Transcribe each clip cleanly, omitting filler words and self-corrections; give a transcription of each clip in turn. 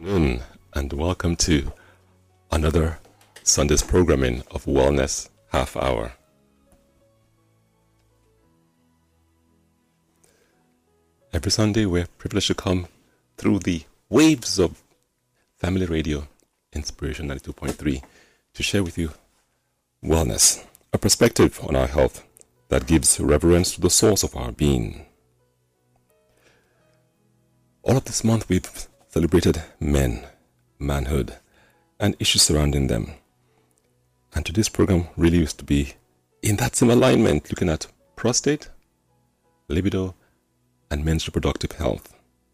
afternoon, and welcome to another Sunday's programming of Wellness Half Hour. Every Sunday, we're privileged to come through the waves of Family Radio Inspiration 92.3 to share with you wellness, a perspective on our health that gives reverence to the source of our being. All of this month, we've celebrated men, manhood, and issues surrounding them. And today's program really used to be in that same alignment, looking at prostate, libido, and men's reproductive health.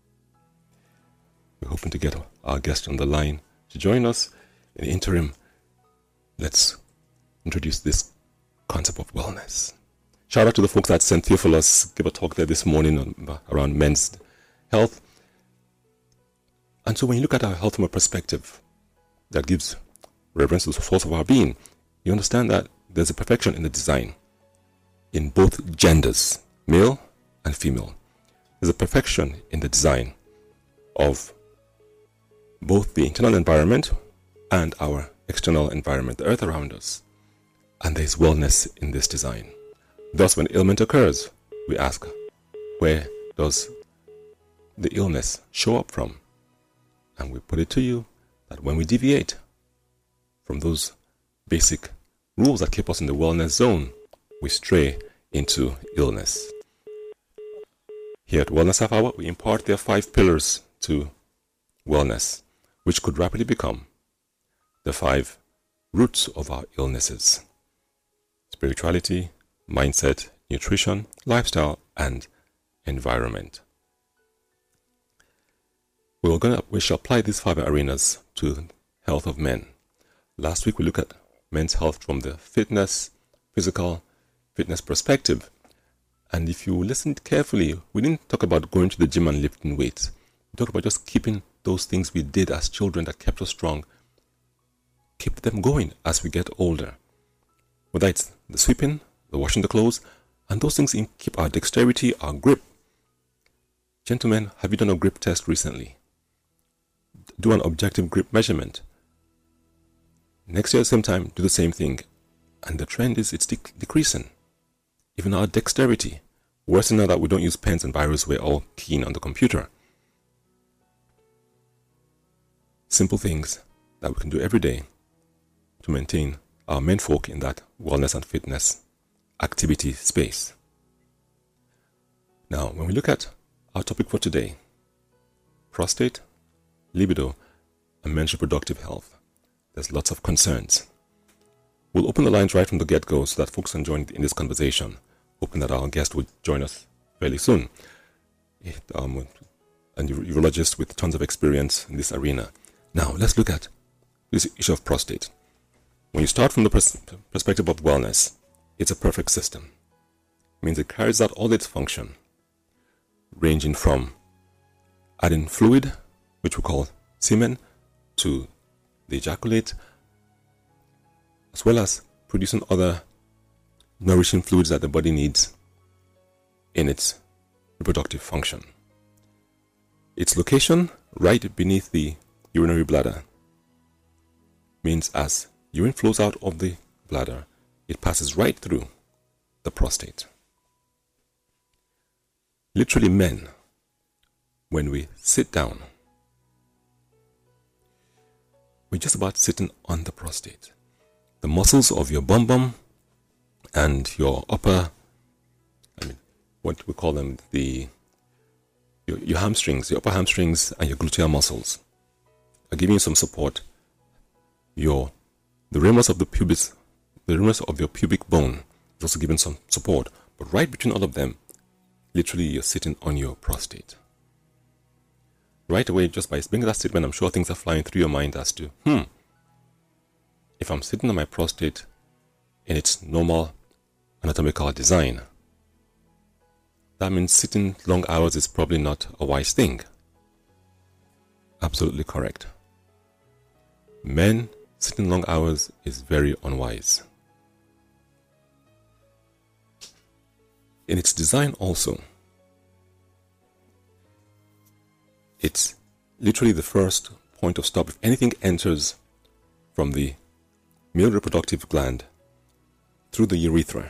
We're hoping to get our guest on the line to join us. In the interim, let's introduce this concept of wellness. Shout out to the folks at St. Theophilus, give a talk there this morning around men's health. And so when you look at our health from a perspective that gives reverence to the source of our being, you understand that there's a perfection in the design in both genders, male and female. There's a perfection in the design of both the internal environment and our external environment, the earth around us. And there's wellness in this design. Thus, when ailment occurs, we ask, where does the illness show up from? And we put it to you that when we deviate from those basic rules that keep us in the wellness zone, we stray into illness. Here at Wellness Half Hour, we impart their 5 pillars to wellness, which could rapidly become the 5 roots of our illnesses: spirituality, mindset, nutrition, lifestyle, and environment. We shall apply these 5 arenas to the health of men. Last week we looked at men's health from the physical fitness perspective. And if you listened carefully, we didn't talk about going to the gym and lifting weights. We talked about just keeping those things we did as children that kept us strong, keep them going as we get older. Whether it's the sweeping, the washing the clothes, and those things keep our dexterity, our grip. Gentlemen, have you done a grip test recently? Do an objective grip measurement. Next year, same time, do the same thing. And the trend is it's decreasing. Even our dexterity. Worse than that, we don't use pens and biro, we're all keen on the computer. Simple things that we can do every day to maintain our menfolk in that wellness and fitness activity space. Now, when we look at our topic for today, prostate, libido, and men's reproductive health, there's lots of concerns. We'll open the lines right from the get-go so that folks can join in this conversation, hoping that our guest would join us fairly soon. A urologist with tons of experience in this arena. Now, let's look at this issue of prostate. When you start from the perspective of wellness, it's a perfect system. It means it carries out all its function, ranging from adding fluid, which we call semen, to the ejaculate, as well as producing other nourishing fluids that the body needs in its reproductive function. Its location, right beneath the urinary bladder, means as urine flows out of the bladder, it passes right through the prostate. Literally, men, when we sit down, we're just about sitting on the prostate. The muscles of your bum and your upper, what we call them, your hamstrings, your upper hamstrings and your gluteal muscles are giving you some support. The ramus of the pubis, the ramus of your pubic bone is also giving some support. But right between all of them, literally you're sitting on your prostate. Right away, just by making that statement, I'm sure things are flying through your mind as to, if I'm sitting on my prostate in its normal anatomical design, that means sitting long hours is probably not a wise thing. Absolutely correct. Men sitting long hours is very unwise. In its design also, it's literally the first point of stop if anything enters from the male reproductive gland through the urethra.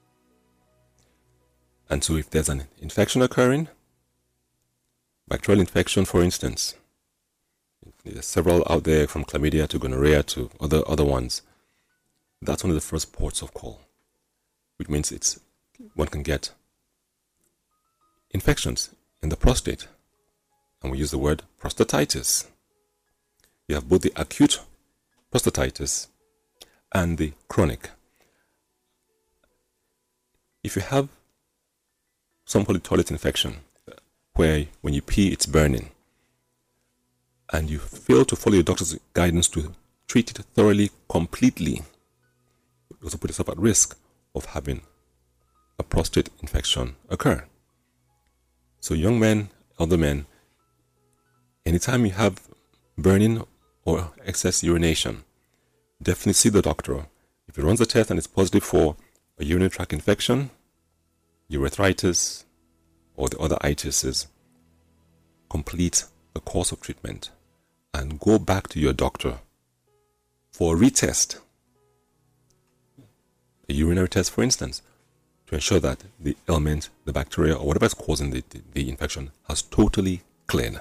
And so if there's an infection occurring, bacterial infection for instance, there's several out there from chlamydia to gonorrhea to other ones, that's one of the first ports of call, which means one can get infections in the prostate, and we use the word prostatitis. You have both the acute prostatitis and the chronic. If you have some polytoilet infection where when you pee it's burning, and you fail to follow your doctor's guidance to treat it thoroughly, completely, you also put yourself at risk of having a prostate infection occur. So young men, elder men, anytime you have burning or excess urination, definitely see the doctor. If he runs the test and it's positive for a urinary tract infection, urethritis, or the other itises, complete the course of treatment and go back to your doctor for a retest, a urinary test for instance, to ensure that the ailment, the bacteria, or whatever is causing the infection has totally cleared.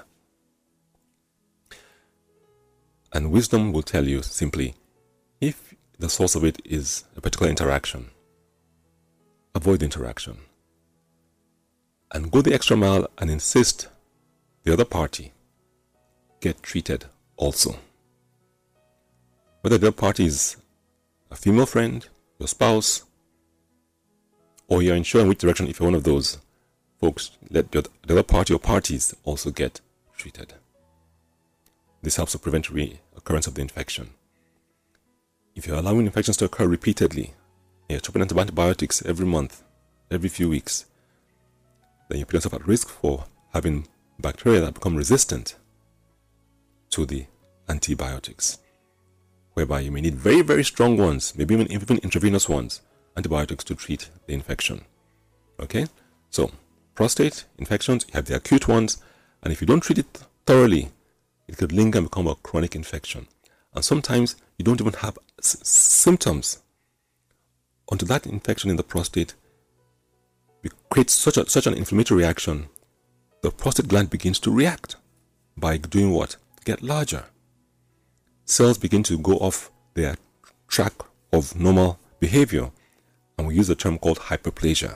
And wisdom will tell you simply, if the source of it is a particular interaction, avoid the interaction. And go the extra mile and insist the other party get treated also. Whether the other party is a female friend, your spouse, or you're unsure in which direction, if you're one of those folks, let the other party or parties also get treated. This helps to prevent reoccurrence of the infection. If you're allowing infections to occur repeatedly, you're chopping antibiotics every month, every few weeks, then you put yourself at risk for having bacteria that become resistant to the antibiotics, whereby you may need very, very strong ones, maybe even intravenous ones, antibiotics to treat the infection. Okay? So, prostate infections, you have the acute ones, and if you don't treat it thoroughly, it could linger and become a chronic infection. And sometimes you don't even have symptoms until that infection in the prostate creates such an inflammatory reaction. The prostate gland begins to react by doing what? Get larger. Cells begin to go off their track of normal behavior, and we use a term called hyperplasia.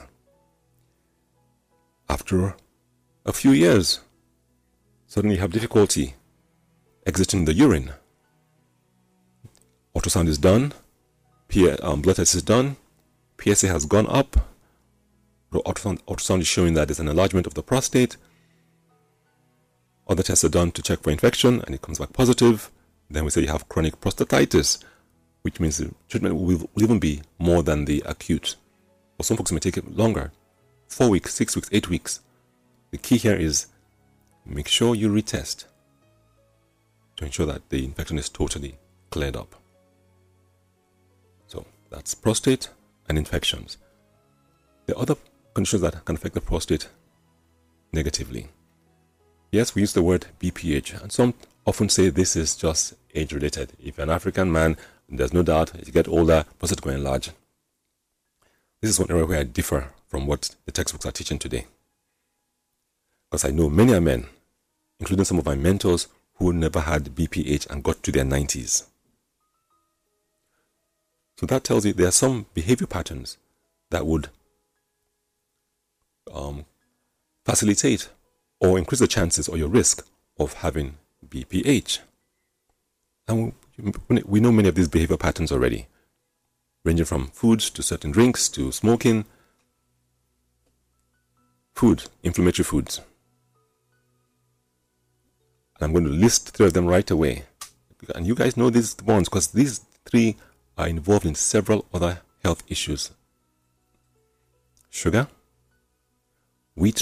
After a few years, suddenly you have difficulty exiting the urine. Ultrasound is done, blood test is done, PSA has gone up, the ultrasound is showing that there's an enlargement of the prostate. Other tests are done to check for infection and it comes back positive. Then we say you have chronic prostatitis, which means the treatment will even be more than the acute. For some folks it may take it longer, 4 weeks, 6 weeks, 8 weeks. The key here is make sure you retest to ensure that the infection is totally cleared up. So that's prostate and infections. The other conditions that can affect the prostate negatively. Yes, we use the word BPH, and some often say this is just age-related. If you're an African man, there's no doubt as you get older, prostate will enlarge. This is one area where I differ from what the textbooks are teaching today. Because I know many men, including some of my mentors, who never had BPH and got to their 90s. So that tells you there are some behavior patterns that would facilitate or increase the chances or your risk of having BPH. And we know many of these behavior patterns already, ranging from foods to certain drinks to smoking. Food, inflammatory foods. And I'm going to list 3 of them right away. And you guys know these ones because these 3 are involved in several other health issues. Sugar, wheat,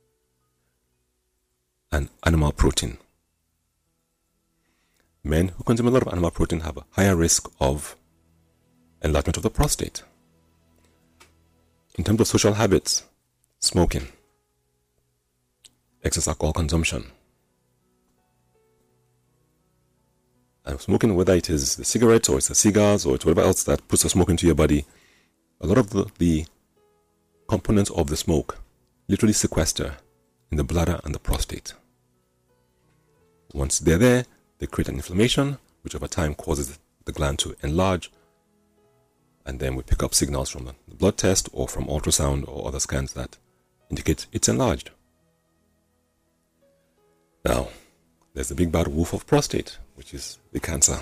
and animal protein. Men who consume a lot of animal protein have a higher risk of enlargement of the prostate. In terms of social habits, smoking, excess alcohol consumption, And smoking, whether it is the cigarettes or it's the cigars or it's whatever else that puts the smoke into your body, a lot of the components of the smoke literally sequester in the bladder and the prostate. Once they're there, they create an inflammation, which over time causes the gland to enlarge. And then we pick up signals from the blood test or from ultrasound or other scans that indicate it's enlarged. Now, there's the big bad wolf of prostate, which is the cancer.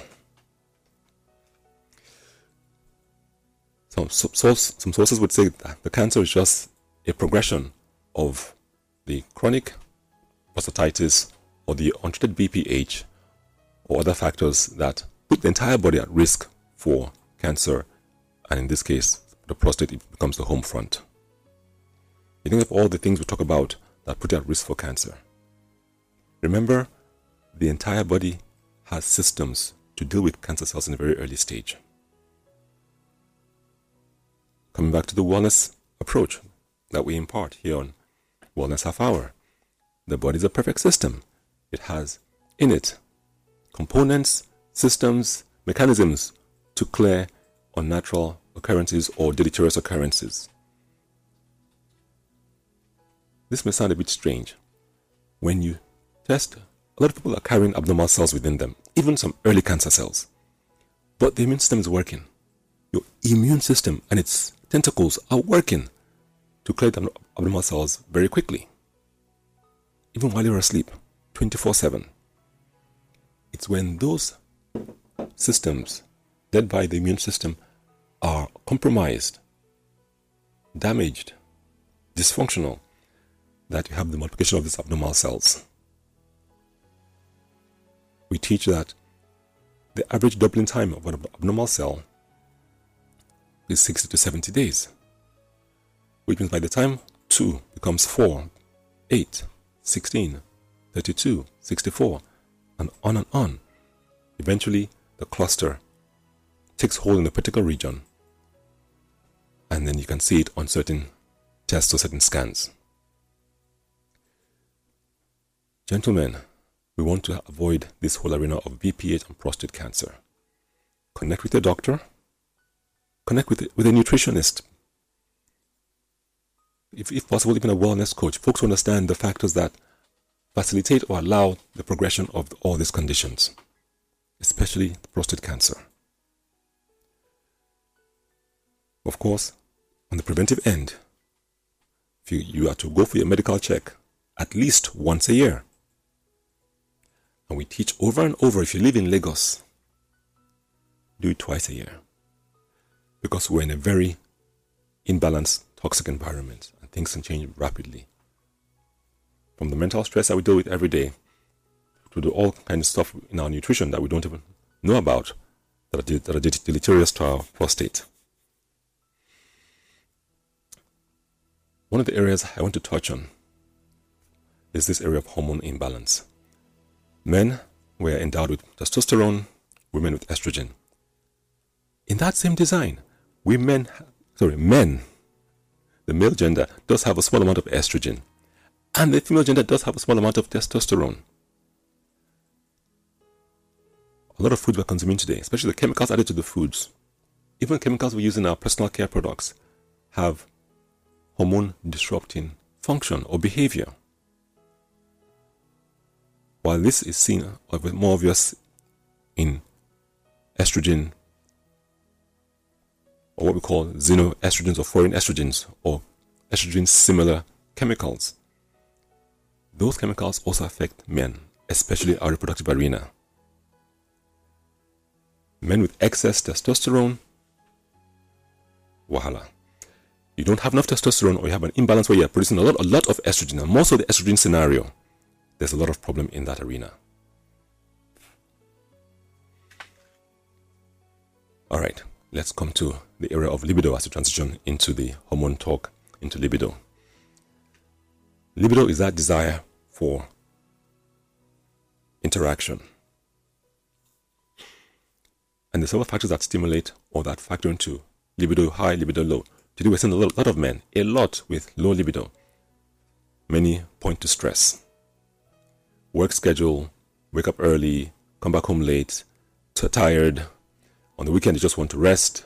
Some sources would say that the cancer is just a progression of the chronic prostatitis or the untreated BPH or other factors that put the entire body at risk for cancer, and in this case, the prostate becomes the home front. You think of all the things we talk about that put you at risk for cancer. Remember, the entire body has systems to deal with cancer cells in a very early stage. Coming back to the wellness approach that we impart here on Wellness Half Hour, the body is a perfect system. It has in it components, systems, mechanisms to clear unnatural occurrences or deleterious occurrences. This may sound a bit strange. When you test, a lot of people are carrying abnormal cells within them, even some early cancer cells. But the immune system is working. Your immune system and its tentacles are working to clear the abnormal cells very quickly, even while you're asleep, 24/7. It's when those systems, led by the immune system, are compromised, damaged, dysfunctional, that you have the multiplication of these abnormal cells. We teach that the average doubling time of an abnormal cell is 60 to 70 days, which means by the time 2 becomes 4, 8, 16, 32, 64, and on, eventually the cluster takes hold in a particular region, and then you can see it on certain tests or certain scans. Gentlemen, we want to avoid this whole arena of BPH and prostate cancer. Connect with your doctor. Connect with a nutritionist. If possible, even a wellness coach. Folks who understand the factors that facilitate or allow the progression of all these conditions, especially prostate cancer. Of course, on the preventive end, if you are to go for your medical check at least once a year. And we teach over and over, if you live in Lagos, do it twice a year. Because we're in a very imbalanced, toxic environment, and things can change rapidly. From the mental stress that we deal with every day, to do all kinds of stuff in our nutrition that we don't even know about, that are deleterious to our prostate. One of the areas I want to touch on is this area of hormone imbalance. Men were endowed with testosterone, women with estrogen. In that same design, men, the male gender does have a small amount of estrogen, and the female gender does have a small amount of testosterone. A lot of foods we're consuming today, especially the chemicals added to the foods, even chemicals we use in our personal care products, have hormone disrupting function or behavior. While this is seen more obvious in estrogen, or what we call xenoestrogens or foreign estrogens, or estrogen-similar chemicals, those chemicals also affect men, especially our reproductive arena. Men with excess testosterone, wahala. You don't have enough testosterone, or you have an imbalance where you're producing a lot of estrogen, and more so the estrogen scenario. There's a lot of problem in that arena. All right, let's come to the area of libido as we transition into the hormone talk, into libido. Libido is that desire for interaction. And there's several factors that stimulate or that factor into libido high, libido low. Today we're seeing a lot of men, a lot with low libido. Many point to stress. Work schedule, wake up early, come back home late, tired. On the weekend, they just want to rest.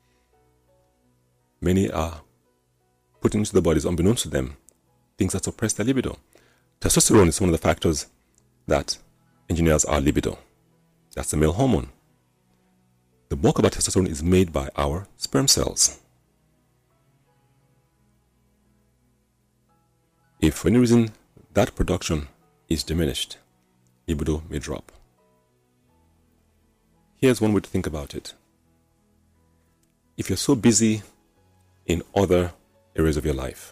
Many are putting into their bodies, unbeknownst to them, things that suppress their libido. Testosterone is one of the factors that engineers our libido. That's the male hormone. The bulk of our testosterone is made by our sperm cells. If for any reason that production is diminished, libido may drop. Here's one way to think about it. If you're so busy in other areas of your life,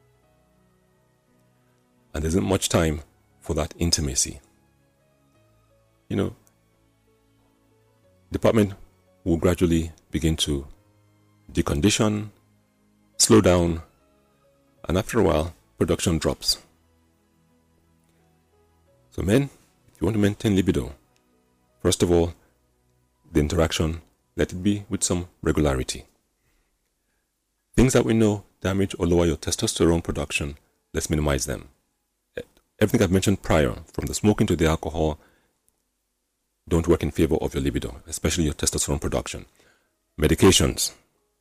and there isn't much time for that intimacy, department will gradually begin to decondition, slow down, and after a while, production drops. So men, if you want to maintain libido, first of all, the interaction, let it be with some regularity. Things that we know damage or lower your testosterone production, let's minimize them. Everything I've mentioned prior, from the smoking to the alcohol, don't work in favor of your libido, especially your testosterone production. Medications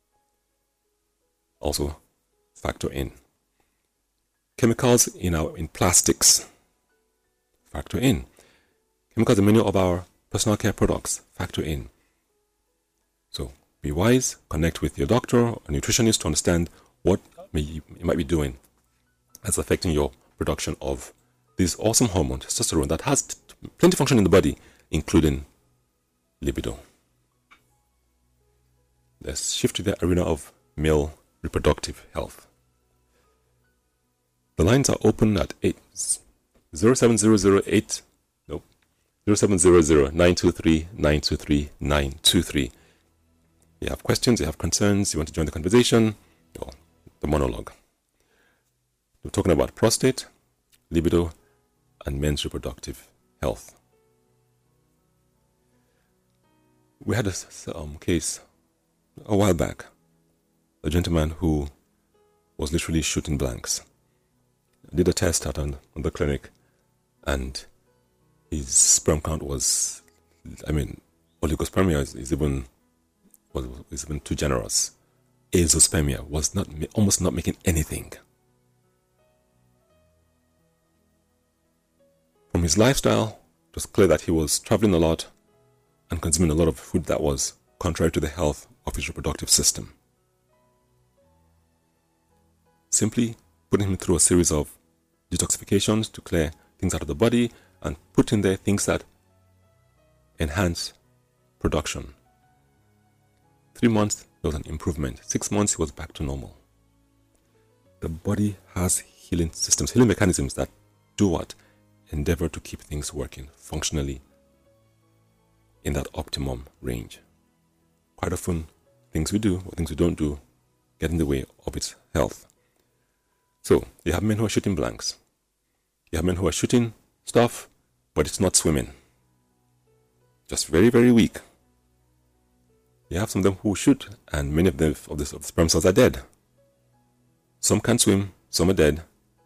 also factor in. Chemicals in plastics factor in. Chemicals in many of our personal care products factor in. So be wise, connect with your doctor or nutritionist to understand what you might be doing that's affecting your production of this awesome hormone, testosterone, that has plenty of function in the body, including libido. Let's shift to the arena of male reproductive health. The lines are open at 07008 0700 923 923 923. You have questions, you have concerns, you want to join the conversation, or the monologue. We're talking about prostate, libido, and men's reproductive health. We had a case a while back, a gentleman who was literally shooting blanks. I did a test out on the clinic, and his sperm count was, oligospermia is even too generous. Azoospermia was almost not making anything. From his lifestyle, it was clear that he was traveling a lot and consuming a lot of food that was contrary to the health of his reproductive system. Simply putting him through a series of detoxifications to clear things out of the body and put in there things that enhance production. 3 months, there was an improvement. 6 months, he was back to normal. The body has healing systems, healing mechanisms that do what? Endeavor to keep things working functionally in that optimum range. Quite often, things we do or things we don't do get in the way of its health. So, you have men who are shooting blanks. You have men who are shooting stuff, but it's not swimming. Just very, very weak. You have some of them who shoot, and many of the sperm cells are dead. Some can't swim, some are dead,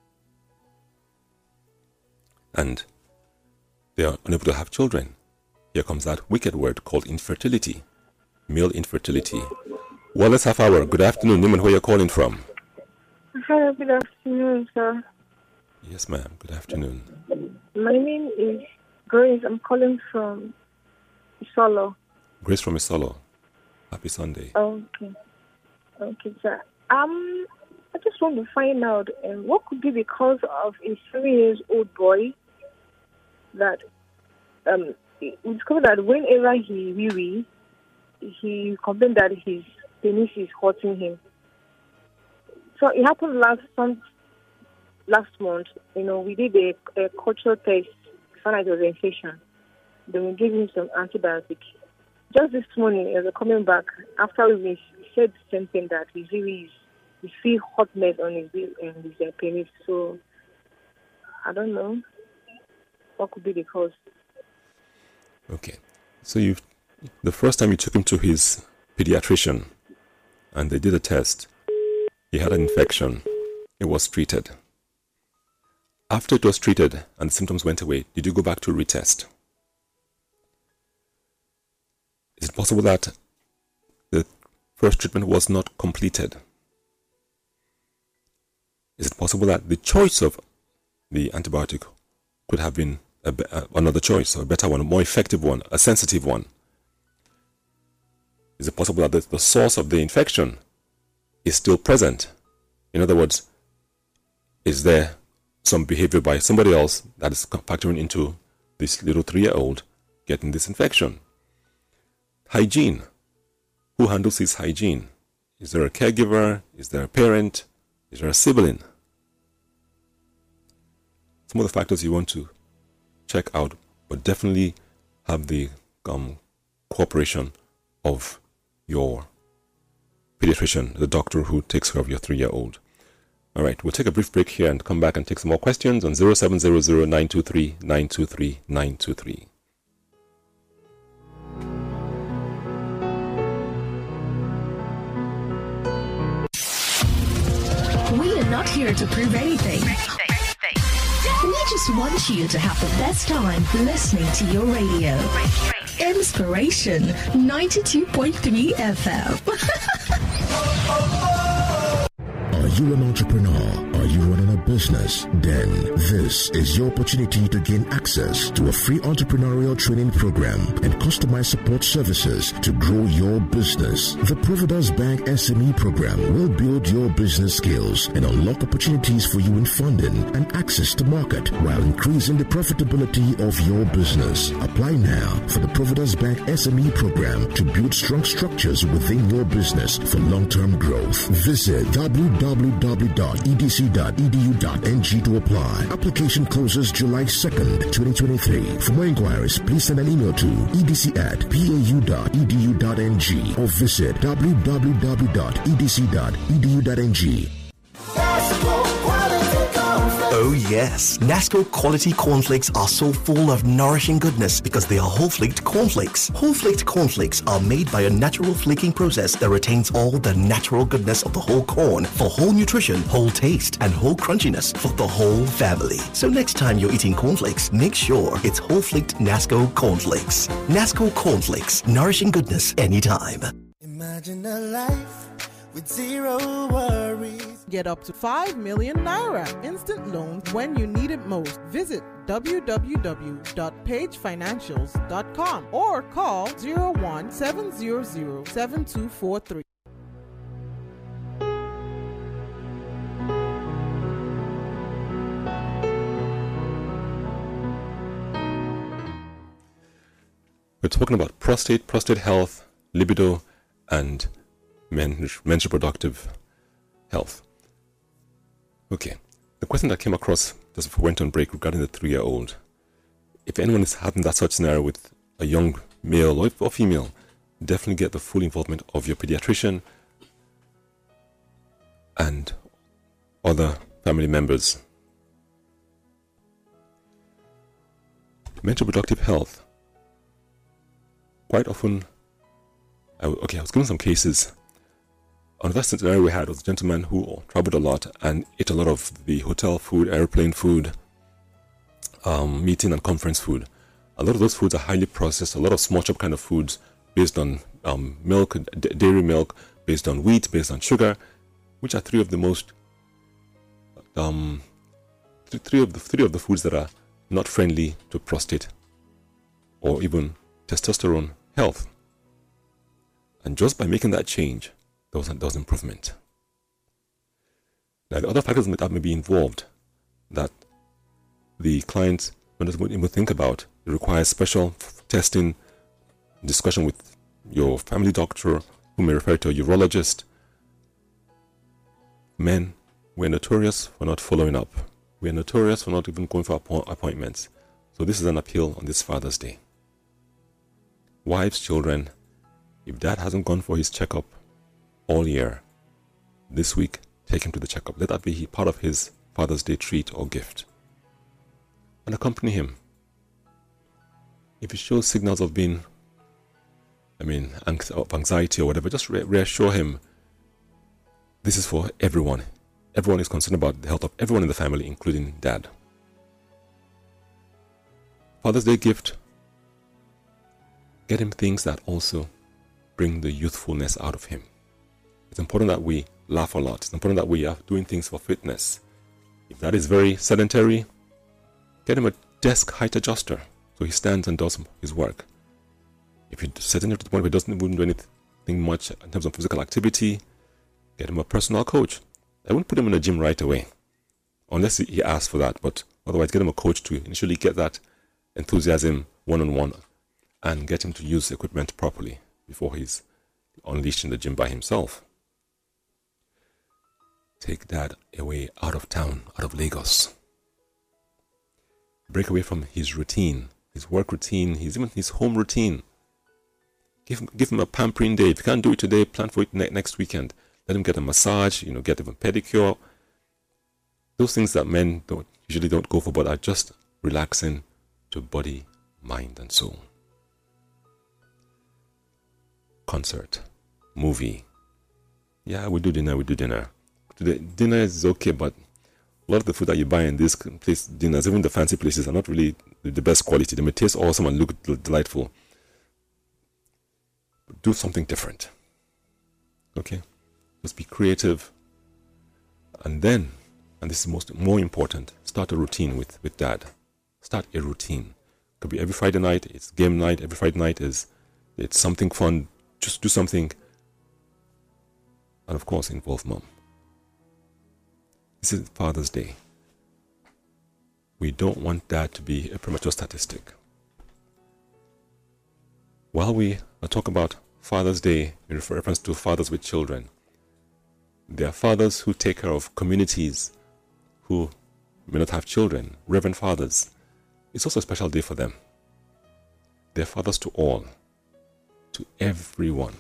and they are unable to have children. Here comes that wicked word called infertility, male infertility. Wallace Half Hour, good afternoon. Name and where you're calling from? Hi, good afternoon, sir. Yes, ma'am. Good afternoon. My name is Grace. I'm calling from Isolo. Grace from Isolo. Happy Sunday. Okay, sir. I just want to find out what could be the cause of a 7-year-old boy that we discovered that whenever he complained that his penis is hurting him. So it happened last month. We did a cultural test, found out it was an infection. Then we gave him some antibiotics. Just this morning, as we're coming back, after we said the same thing, that he feel hotness on his penis. So I don't know what could be the cause. Okay, so the first time you took him to his pediatrician, and they did a test. He had an infection. It was treated. After it was treated and the symptoms went away, did you go back to retest? Is it possible that the first treatment was not completed? Is it possible that the choice of the antibiotic could have been another choice, or a better one, a more effective one, a sensitive one? Is it possible that the source of the infection is still present? In other words, is there some behavior by somebody else that is factoring into this little 3-year-old getting this infection? Hygiene. Who handles his hygiene? Is there a caregiver? Is there a parent? Is there a sibling? Some of the factors you want to check out, but definitely have the cooperation of your pediatrician, the doctor who takes care of your 3-year-old. All right, we'll take a brief break here and come back and take some more questions on 0700 923 923 923. We are not here to prove anything. We just want you to have the best time listening to your radio. Inspiration 92.3 FM. Are you an entrepreneur? Are you running a business? Then this is your opportunity to gain access to a free entrepreneurial training program and customized support services to grow your business. The Providence Bank SME program will build your business skills and unlock opportunities for you in funding and access to market while increasing the profitability of your business. Apply now for the Providence Bank SME program to build strong structures within your business for long-term growth. Visit www.edc.edu.ng to apply. Application closes July 2nd, 2023. For more inquiries, please send an email to edc@pau.edu.ng or visit www.edc.edu.ng. Oh yes, Nasco quality cornflakes are so full of nourishing goodness because they are whole-flaked cornflakes. Whole-flaked cornflakes are made by a natural flaking process that retains all the natural goodness of the whole corn for whole nutrition, whole taste, and whole crunchiness for the whole family. So next time you're eating cornflakes, make sure it's whole-flaked Nasco cornflakes. Nasco cornflakes, nourishing goodness anytime. Imagine a life with zero worries. Get up to 5 million naira instant loans when you need it most. Visit www.pagefinancials.com or call 01-700-7243. We're talking about prostate health, libido, and men's reproductive health. Okay, the question that came across just before we went on break regarding the 3-year-old. If anyone is having that such scenario with a young male or female, definitely get the full involvement of your pediatrician and other family members. Mental reproductive health. Quite often, I was given some cases. Another scenario we had was a gentleman who traveled a lot and ate a lot of the hotel food, airplane food, meeting and conference food. A lot of those foods are highly processed, a lot of small shop kind of foods based on milk, dairy milk, based on wheat, based on sugar, which are three of the foods that are not friendly to prostate or even testosterone health. And just by making that change, there was improvement. Now, the other factors that may be involved that the client doesn't even think about, it requires special testing, discussion with your family doctor, who may refer to a urologist. Men, we're notorious for not following up. We're notorious for not even going for appointments. So this is an appeal on this Father's Day. Wives, children, if dad hasn't gone for his checkup all year, this week, take him to the checkup. Let that be part of his Father's Day treat or gift. And accompany him. If he shows signals of being, of anxiety or whatever, just reassure him. This is for everyone. Everyone is concerned about the health of everyone in the family, including dad. Father's Day gift. Get him things that also bring the youthfulness out of him. It's important that we laugh a lot. It's important that we are doing things for fitness. If that is very sedentary, get him a desk height adjuster so he stands and does his work. If you're sedentary to the point where he wouldn't do anything much in terms of physical activity, get him a personal coach. I wouldn't put him in a gym right away, unless he asks for that. But otherwise, get him a coach to initially get that enthusiasm one-on-one and get him to use equipment properly before he's unleashed in the gym by himself. Take Dad away out of town, out of Lagos. Break away from his routine, his work routine, even his home routine. Give him a pampering day. If you can't do it today, plan for it next weekend. Let him get a massage, get him a pedicure. Those things that men usually don't go for, but are just relaxing to body, mind, and soul. Concert, movie. Yeah, we do dinner. Today, dinner is okay, but a lot of the food that you buy in this place dinners, even the fancy places, are not really the best quality. They may taste awesome and look delightful. Do something different. Okay? Just be creative. And then, and this is more important, start a routine with Dad. Start a routine. Could be every Friday night, it's game night. Every Friday night it's something fun. Just do something. And of course, involve Mom. This is Father's Day. We don't want Dad to be a premature statistic. While we are talking about Father's Day in reference to fathers with children, there are fathers who take care of communities who may not have children, reverend fathers. It's also a special day for them. They're fathers to all, to everyone,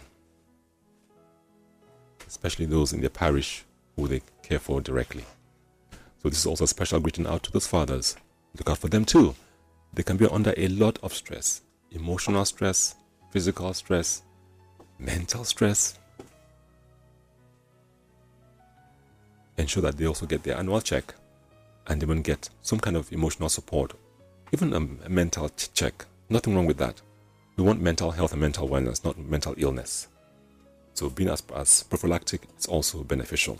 especially those in their parish who they care for directly. So this is also a special greeting out to those fathers. Look out for them too. They can be under a lot of stress, emotional stress, physical stress, mental stress. Ensure that they also get their annual check and they will get some kind of emotional support, even a mental check. Nothing wrong with that. We want mental health and mental wellness, not mental illness. So being as prophylactic is also beneficial.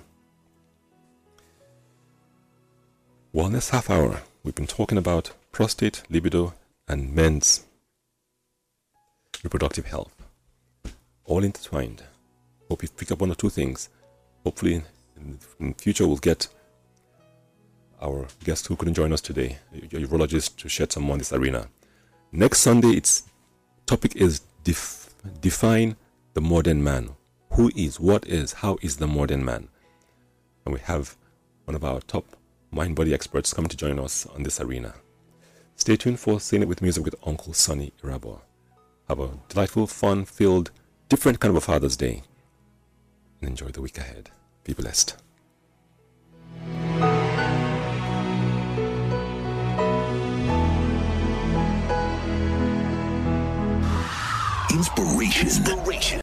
Wellness Half Hour. We've been talking about prostate, libido, and men's reproductive health. All intertwined. Hope you pick up one or two things. Hopefully in the future we'll get our guest who couldn't join us today, a urologist, to shed some more in this arena. Next Sunday, its topic is define the modern man. Who is, what is, how is the modern man? And we have one of our top mind-body experts coming to join us on this arena. Stay tuned for Saying It With Music with Uncle Sonny Irabo. Have a delightful, fun-filled, different kind of a Father's Day. And enjoy the week ahead. Be blessed. Inspiration.